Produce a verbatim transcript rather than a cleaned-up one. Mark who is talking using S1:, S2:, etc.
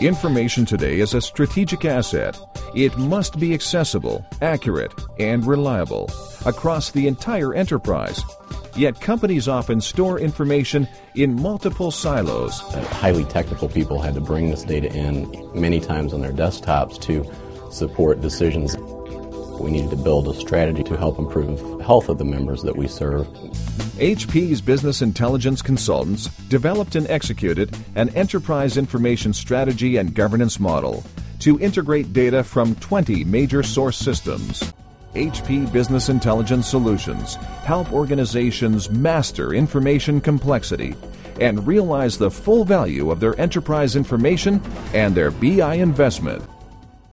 S1: Information today is a strategic asset. It must be accessible, accurate, and reliable across the entire enterprise. Yet companies often store information in multiple silos.
S2: Uh, highly technical people had to bring this data in many times on their desktops to support decisions. We needed to build a strategy to help improve the health of the members that we serve.
S1: H P's business intelligence consultants developed and executed an enterprise information strategy and governance model to integrate data from twenty major source systems. H P Business Intelligence Solutions help organizations master information complexity and realize the full value of their enterprise information and their B I investment.